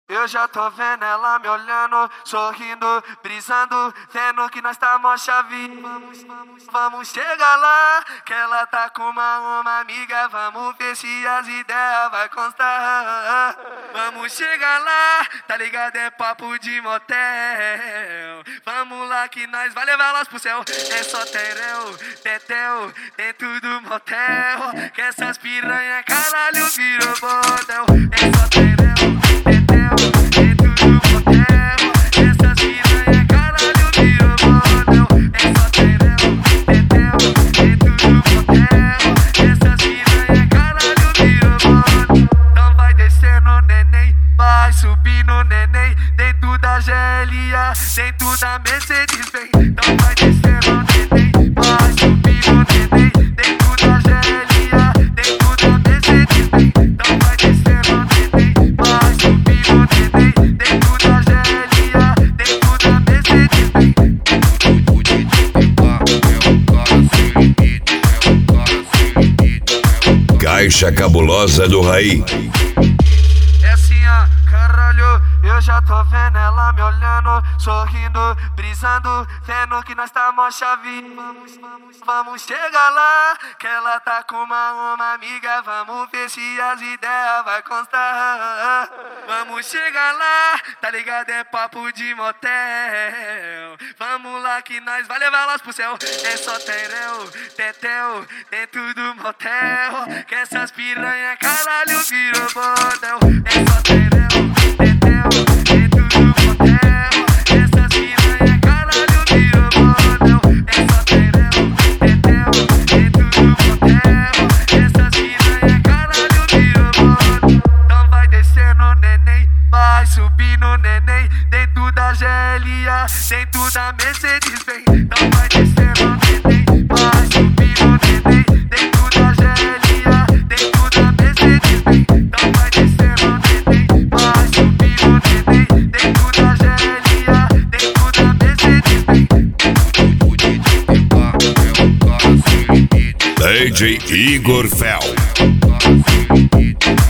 Eu já tô vendo ela me olhando, sorrindo, brisando, vendo que nós tá mó chave. Vamos chegar lá, que ela tá com uma amiga. Vamos ver se as ideias vai constar. Vamos chegar lá, tá ligado? É papo de motel. Vamos lá que nós vai levar elas pro céu. É só tereu, tetel, dentro do motel. Que essas piranha caralho virou bordel. É só tereu, tetel, dentro do motel. Essas piranha caralho virou bordel. É só tereu, tetel, dentro do motel. Essas piranha caralho virou bordel. Então vai descendo neném, vai subindo neném, dentro da GLA, dentro da Mercedes-Benz. Então vai descendo neném, vai subindo neném, dentro da GLA, dentro da Mercedes-Benz. Então vai descendo neném, vai subindo neném, dentro da GLA, dentro da Mercedes-Benz. O DJ Pipá é um cara sem limite, é um cara sem limite, é um cara. Caixa Cabulosa do Raí. É assim, ó, caralho, eu já tô vendo ela me olhando, sorrindo, brisando, vendo que nós tá mó chave. Vamos chegar lá, que ela tá com uma amiga. Vamos ver se as ideias vai constar. Vamos chegar lá, tá ligado? É papo de motel. Vamos lá que nós vai levar elas pro céu. É só tereu, tetel, dentro do motel. Que essas piranha caralho virou bordel. É só tereu, tetel, dentro do motel. Essas piranha caralho virou bordel. É só tereu, tetel, dentro do motel. Essas piranha caralho virou bordel. Então vai descendo neném, vai subindo neném, dentro da GLA, dentro da Mercedes-Benz. Então vai descendo neném, vai subindo neném, dentro da GLA, dentro da Mercedes-Benz. Então vai descendo neném, vai subindo neném, dentro da GLA, dentro da Mercedes-Benz. O DJ Pipá é um cara sem limite, DJ Igor Fel. é um cara sem limite.